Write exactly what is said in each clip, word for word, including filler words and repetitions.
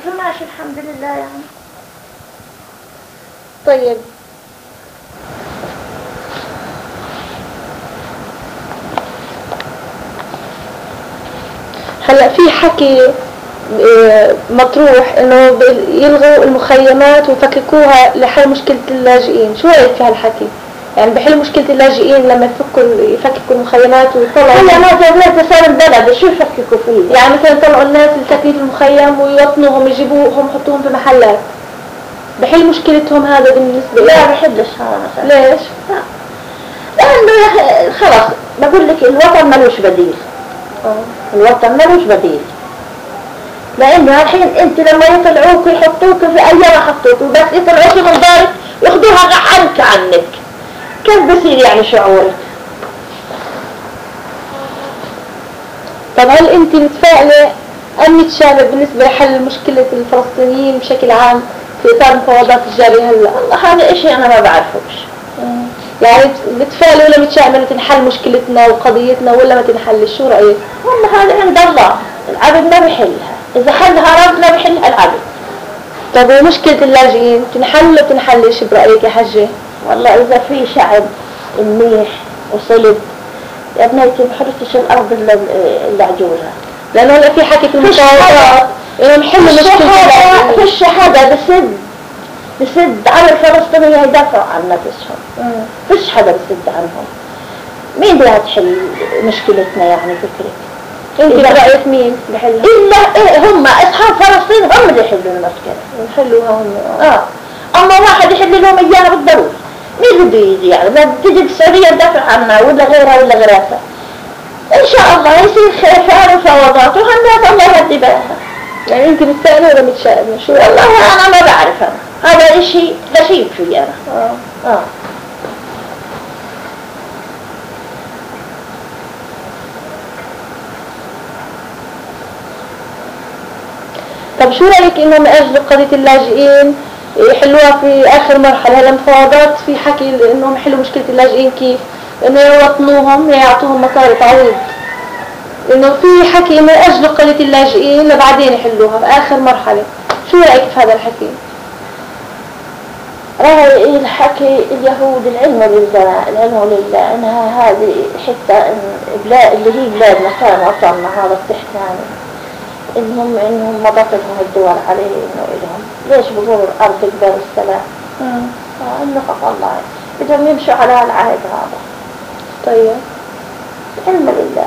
الكل ماشي الحمد لله يعني. طيب هلا في حكي مطروح انه يلغوا المخيمات ويفككوها لحل مشكلة اللاجئين، شو رأيك في هالحكي؟ يعني بحل مشكلة اللاجئين لما يفكوا يفككوا المخيمات ويطلعوا هي ما زالت صار البلد شو يفككوا فيه؟ يعني مثلا يطلعوا الناس اللي ساكنين في المخيم ويوطنوهم يجيبوهم يحطوهم في محلات، بحل مشكلتهم هذا بالنسبة لي؟ لا بحلش هذا مثلا. ليش؟ لأنه يا أخي خلاص بقول لك الوطن ملوش بديل. اه الوطن ملوش بديل. لأنه الحين أنت لما يطلعوك يحطوك في أيام يحطوك وبس يطلعوك من دارك ياخذوها عنك عنك. كيف بصير يعني شعورك؟ طب هل انت متفائلة ام متشائمة بالنسبة لحل مشكلة الفلسطينيين بشكل عام في اطار المفاوضات الجارية هلا؟ والله هذا اشي انا ما بعرفوش. يعني متفائلة ولا متشائمة انه تنحل مشكلتنا وقضيتنا ولا ما تنحلش؟ شو رأيك؟ والله هذا عند الله، العبد ما بيحلها، اذا حلها ربنا بيحلها العبد. طب ومشكلة اللاجئين تنحل ولا تنحلش برأيك يا حجة؟ والله اذا في شعب منيح وصلب يا بنيتي ما حرتش الارض الا الا عجولها. لانه هلا في حكي في المفاوضات انه نحل مشكلة فيش حدا بسد بسد على الفلسطينيين يدافعوا عن نفسهم. فيش حدا بسد عنهم. مين بدها تحل مشكلتنا يعني فكرك؟ انت برأيك مين بحلها؟ الا إيه هم اصحاب فلسطين هم اللي يحلوا المشكلة. يحلوها هم. اه اما واحد يحل لهم اياها بالضرورة. مين بده يجي يعني؟ بدها تجي السعودية تدافع عنها ولا غيرها ولا غيرها. ان شاء الله يصير خير في مفاوضات وهالناس الله يهدي بالها. يعني انت متفائلة ولا متشائمة؟ شو؟ والله انا ما بعرف انا. هذا اشي غشيم فيه انا. اه اه طب شو رأيك انه من اجل قضية اللاجئين يحلوها في اخر مرحلة؟ هلا مفاوضات في حكي انهم يحلوا مشكلة اللاجئين كيف؟ انه يوطنوهم يعطوهم مصاري تعويض. انه في حكي من اجل قضية اللاجئين لبعدين يحلوها باخر مرحلة، شو رأيك في هذا الحكي؟ راهي الحكي اليهود العلم لله العلم لله انها هذه حتى إن بلاد اللي هي بلادنا كان وطننا هذا التحتاني انهم انهم مضت لهم الدول عليه انه الهم ليش بيقولوا الارض قبل السلام؟ امم اه النفق والله بدهم يمشوا على العهد هذا. طيب العلم لله.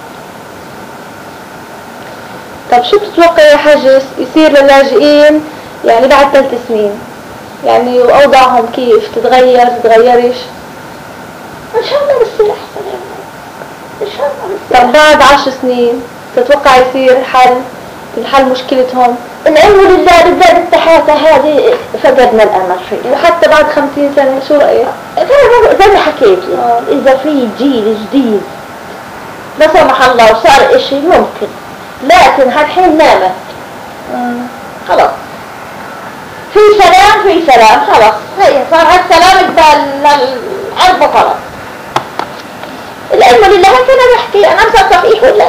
طب شو بتتوقع يا حاجة يصير للاجئين يعني بعد ثلاث سنين؟ يعني وأوضاعهم كيف تتغير تتغيرش؟ ان شاء الله بصير احسن يا ان شاء الله بصير. طب بعد عشر سنين تتوقع يصير حل تنحل مشكلتهم؟ العلم لله بالذات التحاتة هذه فقدنا الامل فيه. وحتى بعد خمسين سنة شو رأيك؟ زي ما حكيت لي آه. اذا في جيل جديد لا سمح الله وصار اشي ممكن، لكن هالحين نامت خلاص. في سلام في سلام خلاص هي صار هالسلام قبال العرب خلاص. العلم لله هيك انا بحكي انا مسا صحيح ولا؟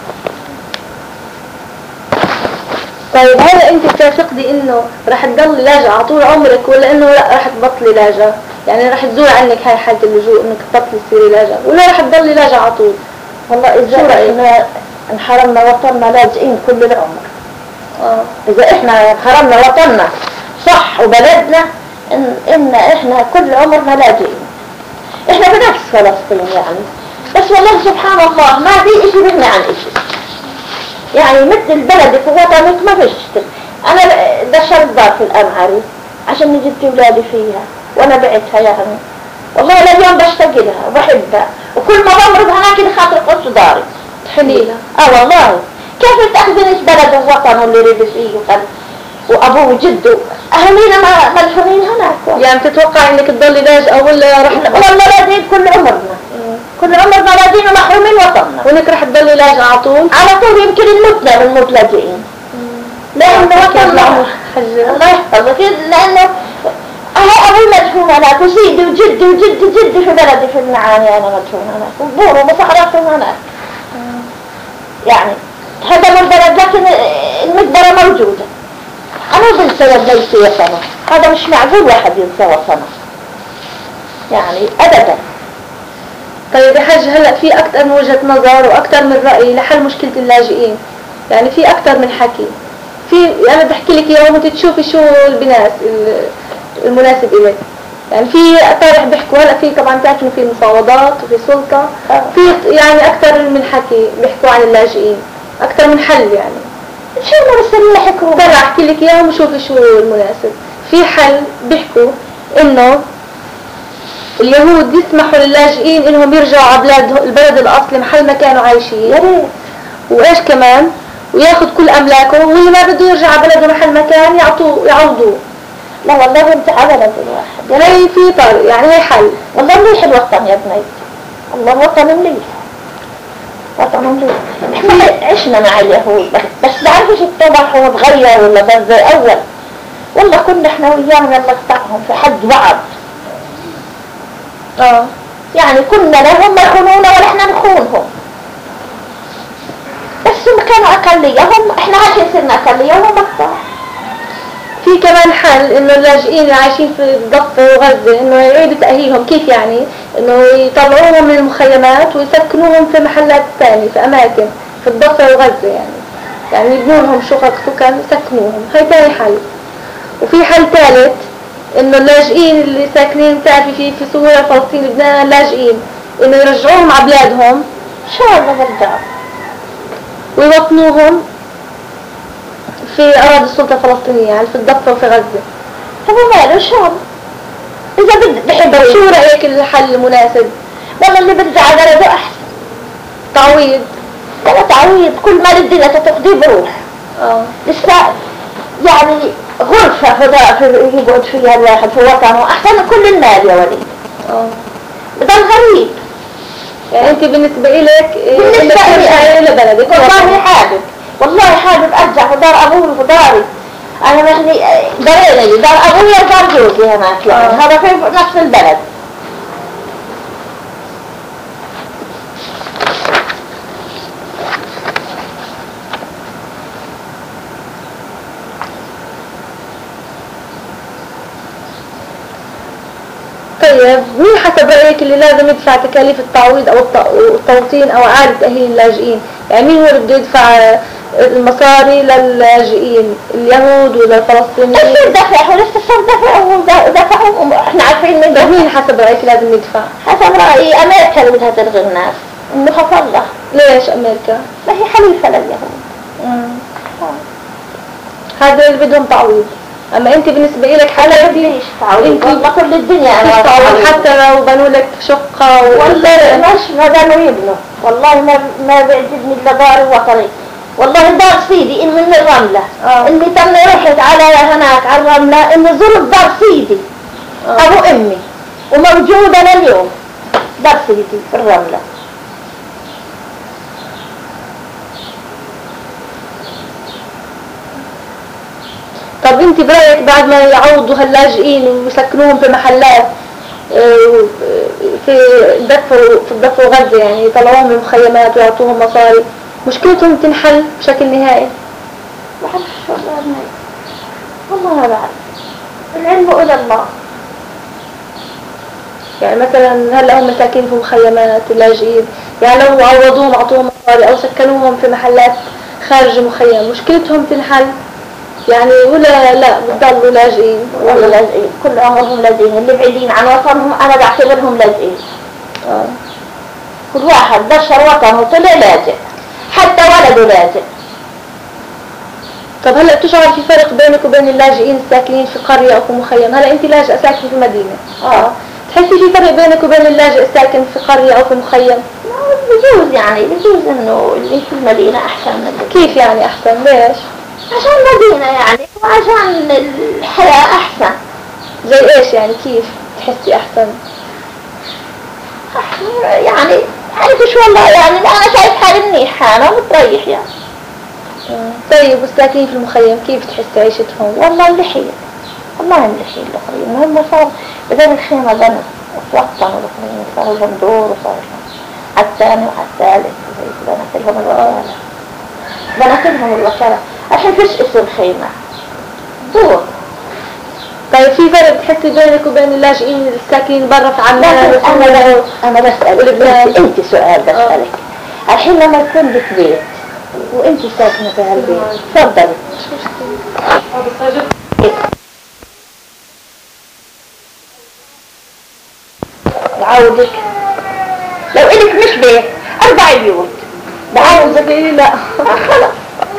طيب هل انت بتعتقدي انه رح تضلي لاجئة طول عمرك ولا انه لا رح تبطلي لاجئة؟ يعني رح تزول عنك هاي حالة اللجوء انك تبطلي تصيري لاجئة ولا رح تضلي لاجئة على طول؟ والله اذا احنا انحرمنا وطننا لاجئين كل العمر. اه اذا احنا انحرمنا وطننا صح وبلدنا ان, إن احنا كل عمرنا لاجئين. احنا بنفس فلسطين يعني بس والله سبحان الله ما في اشي بغني عن اشي. يعني مثل بلدك ووطنك ما فيش. انا دشرت دار في الامعري عشان جبت اولادي فيها وانا بعتها يعني والله لليوم بشتاق لها وبحبها وكل ما بمرض هناك لخاطر قص داري تحني لها. اه والله كيف تاخذنيش بلد ووطن اللي رد فيه وقال وابوه وجده اهالينا ما مدفونين هناك. يعني تتوقع انك تضلي لاجئة ولا رح والله لاجئين كل عمرنا كل عمرنا لاجئين ومحرومين وطننا. وانك رح تضلي لاجئة على طول؟ على طول يمكن نموتنا بنموت لاجئين. لانه وطننا الله يحفظك لانه أهل أبوي مدفون هناك وسيدي وجدي وجدي جدي في بلدي في المعاني أنا مدفون هناك وبورو وصحراتهم هناك. يعني هذا البلد لكن المقبرة موجودة أنا بنسى ولا ينسى وطنه، هذا مش معقول واحد ينسى وطنه يعني أبدا. طيب يا حاج، هلا في أكثر من وجهة نظر وأكثر من رأي لحل مشكلة اللاجئين، يعني في أكثر من حكي. في أنا بحكي لك إياه وأنت تشوفي شو البناس المناسب إليك. يعني في طارح بيحكوا هلا، في طبعا بتعرف إنه في مفاوضات وفي سلطة، في يعني أكثر من حكي بيحكوا عن اللاجئين، أكثر من حل يعني. شو ما بس اللي حكوا طلع أحكي لك إياهم وشوفي شو المناسب. في حل بيحكوا إنه اليهود يسمحوا للاجئين إنهم يرجعوا على بلاد البلد الأصلي محل ما كانوا عايشين. يا ريت. وإيش كمان؟ وياخذ كل أملاكه، واللي ما بده يرجع على بلده محل ما كان يعطوه يعوضوه. لا والله بنت على بلد الواحد. يعني في طريق، يعني هي حل. والله مليح الوطن يا بني، والله وطن مليح، وطن مليح. احنا عشنا مع اليهود بس بعرفش الطبع هو تغير ولا بس زي أول. والله كنا احنا وياهم يلا نقطعهم في حد بعض. اه يعني كنا لا هم يخونونا ولا احنا نخونهم، بس هم كانوا أقلية، هم احنا عايشين صرنا أقلية وهم أكثر. في كمان حل انه اللاجئين اللي عايشين في الضفة وغزة انه يعيدوا تأهيلهم. كيف يعني؟ انه يطلعوهم من المخيمات ويسكنوهم في محلات ثانية في اماكن في الضفة وغزة، يعني يعني يبنوا لهم شقق سكن يسكنوهم. هاي ثاني حل. وفي حل ثالث انه اللاجئين اللي ساكنين بتعرفي في في سوريا فلسطين لبنان لاجئين انه يرجعوهم على بلادهم ان شاء الله برجعوا ويوطنوهم في أراضي السلطة الفلسطينية، يعني في الضفة وفي غزة. طب وماله ان شاء الله اذا بد بحب. شو رأيك الحل المناسب؟ والله اللي برجع على بلده احسن. تعويض ولا تعويض، كل ما الدنيا تقضي بروح. اه لسه يعني غرفة في يقعد فيها الواحد في وطنه احسن من كل المال يا وليد. اه بضل غريب. يعني انت بالنسبة إلك بالنسبة ترجعي لبلدك؟ والله حابب، والله حابب ارجع في دار ابوي وفي داري. انا يعني دارين، دار ابوي ودار جوزي هناك، يعني هذا في نفس البلد. طيب مين حسب رأيك اللي لازم يدفع تكاليف التعويض أو التوطين أو إعادة تأهيل اللاجئين؟ يعني مين هو اللي بده يدفع المصاري للاجئين، اليهود ولا الفلسطينيين؟ لسه دفع ولسه صار دفع ودفعوا، احنا عارفين من طيب مين حسب رأيك لازم يدفع؟ حسب رأيي أمريكا اللي بدها تلغي الناس، إنه خف الله. ليش أمريكا؟ ما هي حليفة لليهود. هذا اللي بدهم تعويض. أما أنت بالنسبة لك حالة ليش تعويض؟ والله كل الدنيا أنا تعويض، حتى لو بنوا لك شقة والله مش ما بنوا يبنوا، والله ما ما بيعجبني إلا داري وطني. والله دار سيدي إن من الرملة، آه. إني تمني رحت على هناك على الرملة، إني زرت دار سيدي آه. أبو أمي وموجودة لليوم دار سيدي في الرملة. طب انت برأيك بعد ما يعوضوا هاللاجئين ويسكنوهم في محلات في الضفة في الضفة وغزة، يعني يطلعوهم من المخيمات ويعطوهم مصاري، مشكلتهم تنحل بشكل نهائي؟ ما بعرفش والله، والله ما بعرف، العلم إلى الله. يعني مثلا هلا هم ساكنين في مخيمات اللاجئين، يعني لو عوضوهم اعطوهم مصاري او سكنوهم في محلات خارج المخيم، مشكلتهم تنحل يعني ولا لا بتضلوا لاجئين؟ والله لاجئين، كل عمرهم لاجئين، اللي بعيدين عن وطنهم انا بعتبرهم لاجئين. اه كل واحد بشر وطنه طلع لاجئ، حتى ولده لاجئ. طب هلا بتشعر في فرق بينك وبين اللاجئين الساكنين في قرية او في مخيم؟ هلا انت لاجئة ساكنة في مدينة، اه تحسي في فرق بينك وبين اللاجئ الساكن في قرية او في مخيم؟ بجوز يعني بجوز انه اللي في المدينة احسن من اللي. كيف يعني احسن؟ ليش؟ عشان مدينة يعني وعشان الحياة احسن. زي ايش يعني؟ كيف تحسي احسن؟ يعني عارفش والله، يعني انا شايف حالي منيحة انا متريح يعني. طيب والساكنين في المخيم كيف تحسي عيشتهم؟ والله ملحين، والله ملحين الاخرين، المهم صار بدل الخيمة بنوا وتوطنوا الاخرين، صاروا لهم دور وصاروا على الثاني وعلى الثالث، بنت لهم الوكالة، بنت لهم الوكالة عشان فيش اسم خيمة. دور. طيب في فرق بتحسي بينك وبين اللاجئين الساكنين برا في عمان لكن انا وسوريا؟ انا بسألك انت, انت سؤال بسألك. الحين لما يكون لك بيت وانت ساكنة في هالبيت تفضلي. بعودك لو إلك مش بيت أربع بيوت بعودك لي لا خلاص.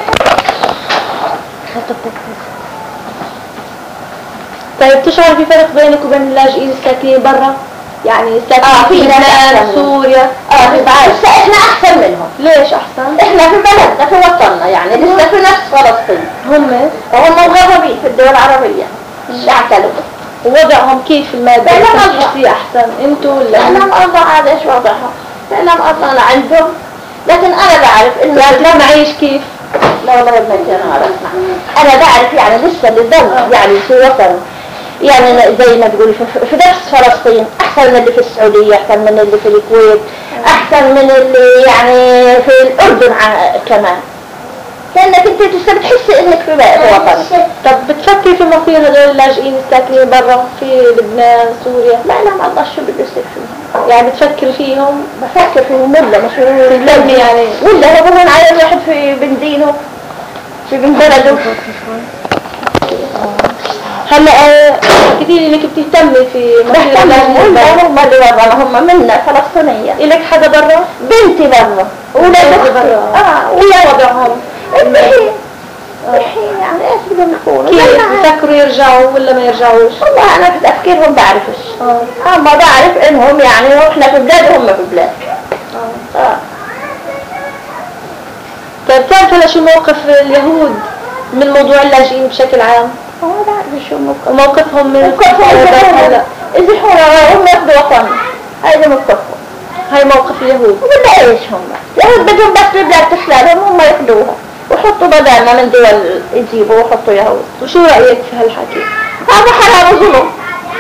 طيب تشعر في فرق بينك وبين اللاجئين الساكنين برا؟ يعني الساكنين آه، في في ناس لبنان أحسن. سوريا؟ اه بس احنا احسن منهم. ليش احسن؟ احنا في بلدنا في وطننا يعني لسه في نفس فلسطين. هم وهم مغربين في الدول العربية مش اعتلوا. ووضعهم كيف المادي؟ لا، لا، بتحسي والله. فيه احسن انتوا ولا انا هم؟ مقضى على ايش وضعهم. انا مقضى عندهم لكن انا بعرف انه يعني لا معيش كيف؟ لا والله ما انا عارف. انا بعرف يعني لسه اللي ضل يعني في وطن يعني زي ما تقولي في, في نفس فلسطين احسن من اللي في السعودية، احسن من اللي في الكويت، احسن من اللي يعني في الاردن كمان. لانك انت لسه بتحسي انك في وطنك. طب بتفكري في مصير هذول اللاجئين الساكنين برا في لبنان سوريا؟ لا لا ما الله شو بده يصير فيهم. يعني بتفكري فيهم؟ بفكر فيهم ولا مش تلمي يعني ولا هو بهون على الواحد في بن دينه في بن بلده. هلا حكيتي لي انك بتهتمي في مصير اللاجئين برا. هم اللي برا هم منا فلسطينية. إلك حدا برا؟ بنتي برا ولادي برا. اه ويا وضعهم؟ الحين الحين يعني ايش بدهم يكونوا؟ كيف بفكروا يرجعوا ولا ما يرجعوش؟ والله انا في تفكيرهم بعرفش. اه اه ما بعرف انهم يعني احنا في بلاد وهم في بلاد. اه اه طيب بتعرف هلا شو موقف اليهود من موضوع اللاجئين بشكل عام؟ ما بعرف شو موقف موقفهم من موقفهم هلا؟ اذا حنا هم ياخذوا وطن هذا موقفهم. هاي موقف اليهود. ولا ايش هم؟ اليهود بدهم بس البلاد تسلمهم هم ياخذوها وحطوا بدلنا من دول يجيبوا وحطوا يهود. وشو رأيك في هالحكي؟ هذا حرام وظلم.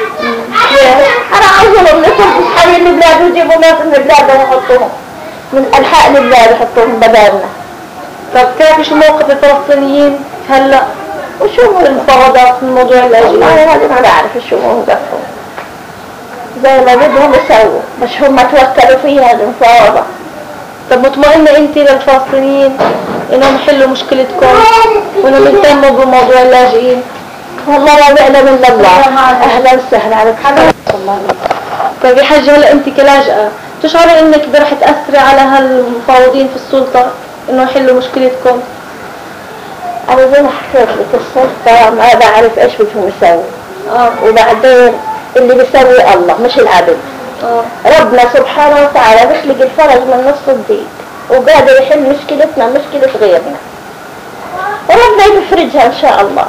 حرام وظلم نترك حي البلاد ويجيبوا ناس من البلاد ويحطوهم من انحاء البلاد يحطوهم بدلنا. طب بتعرفي شو موقف الفلسطينيين هلا؟ وشو هو المفاوضات من موضوع اللاجئين؟ والله هذه ما بعرف شو موقفهم. زي ما بدهم يسووا مش هم توكلوا فيها المفاوضة. طب مطمئنة انت للفلسطينيين انهم يحلوا مشكلتكم وانهم يهتموا بموضوع اللاجئين؟ والله ما بيعلم الا الله. اهلا وسهلا عليك حبيبي. طيب يا حاجة هلا انت كلاجئة تشعري انك رح تأثري على هالمفاوضين في السلطة انه يحلوا مشكلتكم؟ انا زي ما حكيت لك السلطة ما بعرف ايش بدهم يسووا. اه وبعدين اللي بيسوي الله مش العبد. اه ربنا سبحانه وتعالى بيخلق الفرج من نص الدين وقادر يحل مشكلتنا مشكلة غيرنا وربنا يفرجها ان شاء الله.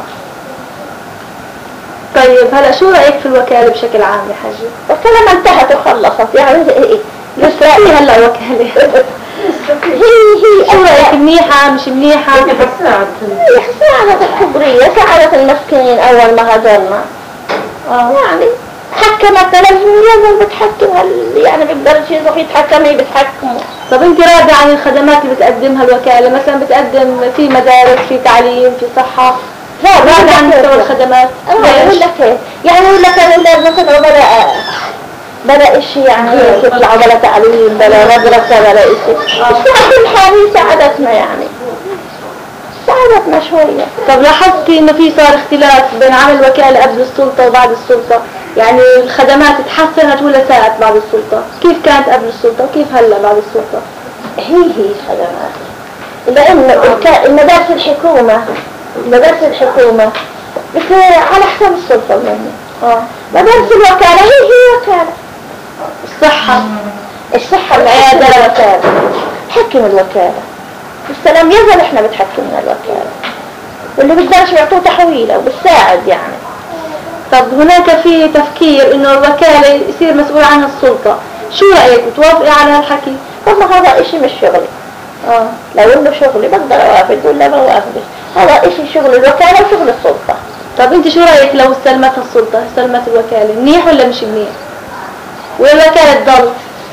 طيب هلا شو رأيك في الوكالة بشكل عام يا حاجة؟ وكلما انتهت وخلصت يعني ايه لسه في هلا وكالة هي هي شو رأيك منيحة مش منيحة؟ هي ساعدت الكبرية ساعدت المسكين اول ما هاجرنا. اه يعني حكمت لازم بتحكم هل يعني بيقدرش يروح يتحكم هي بتحكمه. طب انت راضية عن الخدمات اللي بتقدمها الوكالة؟ مثلا بتقدم في مدارس في تعليم في صحة، لا راضية عن مستوى الخدمات؟ يقول لك ايه يعني يقول لك الاولاد مثلا بلا بلا اشي يعني يطلعوا بلا تعليم بلا مدرسة بلا اشي. بس كل حال هي ساعدتنا يعني ساعدتنا شوية. طب لاحظتي انه في صار اختلاف بين عمل الوكالة قبل السلطة وبعد السلطة؟ يعني الخدمات تحسنت ولا ساءت بعد السلطة؟ كيف كانت قبل السلطة وكيف هلا بعد السلطة؟ هي هي الخدمات لأن المدارس الحكومة مدارس الحكومة على حساب السلطة مني. اه مدارس الوكالة هي هي وكالة. الصحة الصحة العيادة الوكالة حكم الوكالة والسلام يزل احنا بتحكم من الوكالة واللي بيقدرش يعطوه تحويلة وبتساعد يعني. طب هناك في تفكير انه الوكالة يصير مسؤول عنها السلطة، شو رأيك بتوافقي على هالحكي؟ والله هذا اشي مش شغلي. اه لو انه شغلي بقدر اوافق ولا ما اوافقش. هذا اشي شغل الوكالة وشغل السلطة. طب انت شو رأيك لو استلمتها السلطة استلمت الوكالة منيح ولا مش منيح؟ ولا الوكالة تضل؟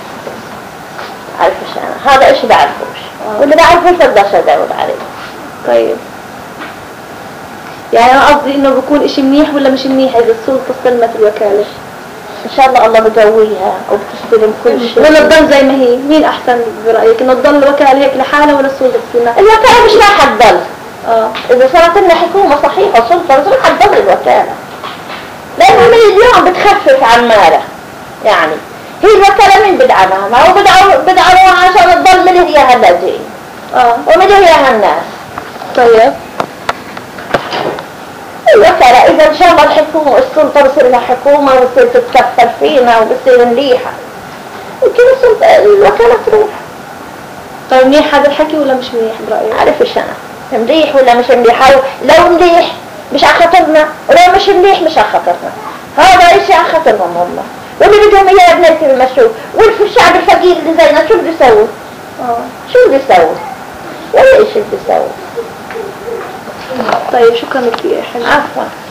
عارفش انا هذا اشي بعرفوش واللي بعرفوش بقدرش اداوم عليه. طيب يعني انا قصدي انه بكون اشي منيح ولا مش منيح اذا السلطة استلمت الوكالة؟ ان شاء الله الله بقويها وبتستلم كل شيء. ولا تضل زي ما هي؟ مين احسن برأيك، انه تضل الوكالة هيك لحالها ولا السلطة تستلمها؟ الوكالة مش راح تضل. اه اذا صارت لنا حكومة صحيحة سلطة مش راح تضل الوكالة، لانه من اليوم بتخفف عمارة. يعني هي الوكالة مين بدعمها؟ ما هو بدعموا بدعموها عشان تضل من هي هاللاجئين اه ومن هي هالناس. طيب الوكالة إذا إن شاء الله الحكومة والسلطة بصير لها حكومة وبصير تتكفل فينا وبصير مليحة، يمكن السلطة الوكالة تروح. طيب منيح هذا الحكي ولا مش منيح برأيك؟ عارفش أنا مليح ولا مش مليح. لو مليح مش عخطرنا، ولو مش مليح مش عخطرنا. هذا إشي عخطرهم والله. واللي بدهم إياه بنيتي بالمشروع، والف الشعب الفقير اللي زينا شو بده يسوي؟ اه شو بده يسوي؟ ولا إيش بده يسوي؟ طيب شكرا كثير. عفوا.